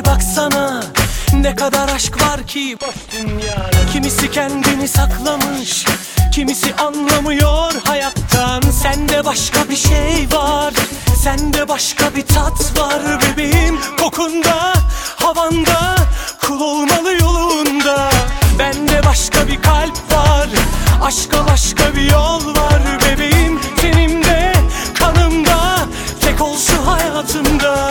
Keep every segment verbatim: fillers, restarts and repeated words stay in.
bir baksana, ne kadar aşk var ki boş dünyada. Kimisi kendini saklamış, kimisi anlamıyor hayattan. Sende başka bir şey var, sende başka bir tat var bebeğim. Kokunda, havanda, kul olmalı yolunda. Bende başka bir kalp var, aşka başka bir yol var bebeğim. Tenimde, kanımda, tek ol şu hayatımda.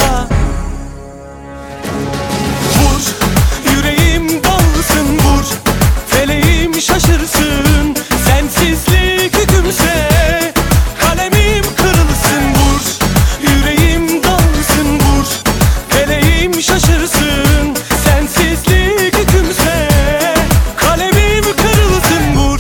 Vur, yüreğim dalsın vur, feleğim şaşırsın. Sensizlik hükümse kalemim kırılsın. Vur, yüreğim dalsın vur, feleğim şaşırsın. Sensizlik hükümse kalemim kırılsın. Vur.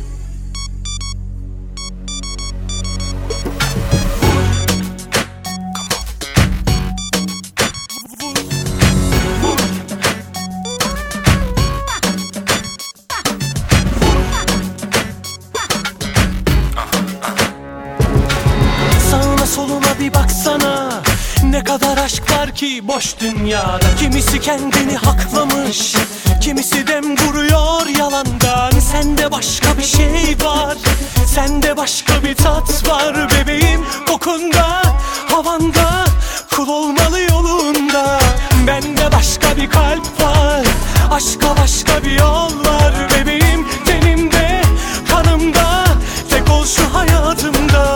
Sağına soluna bir baksana, ne kadar aşk var ki boş dünyada. Kimisi kendini haklamış, kimisi dem vuruyor yalandan. Sende başka bir şey var, sende başka bir tat var bebeğim. Kokunda, havanda, kul olmalı yolunda. Bende başka bir kalp var, aşka başka bir yol var bebeğim. Tenimde, kanımda, tek ol şu hayatımda.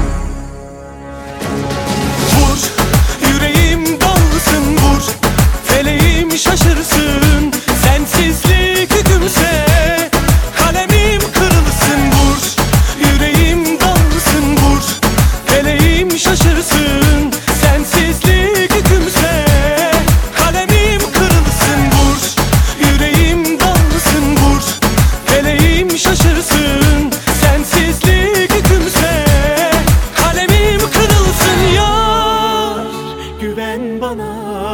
Vur, yüreğim dalsın vur, feleğim şaşırsın. Sensizlik hükümse kalemim kırılsın. Vur, yüreğim dalsın vur, feleğim şaşırsın. Sensizlik hükümse kalemim kırılsın. Vur, yüreğim dalsın vur, feleğim şaşırsın. Sensizlik hükümse kalemim kırılsın. Yar, güven bana,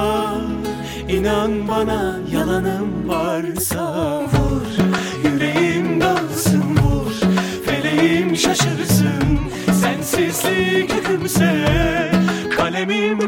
inan bana, yalanım varsa. Vur, yüreğim dalsın vur, feleğim şaşırsın. Sensizlik hükümse kalemim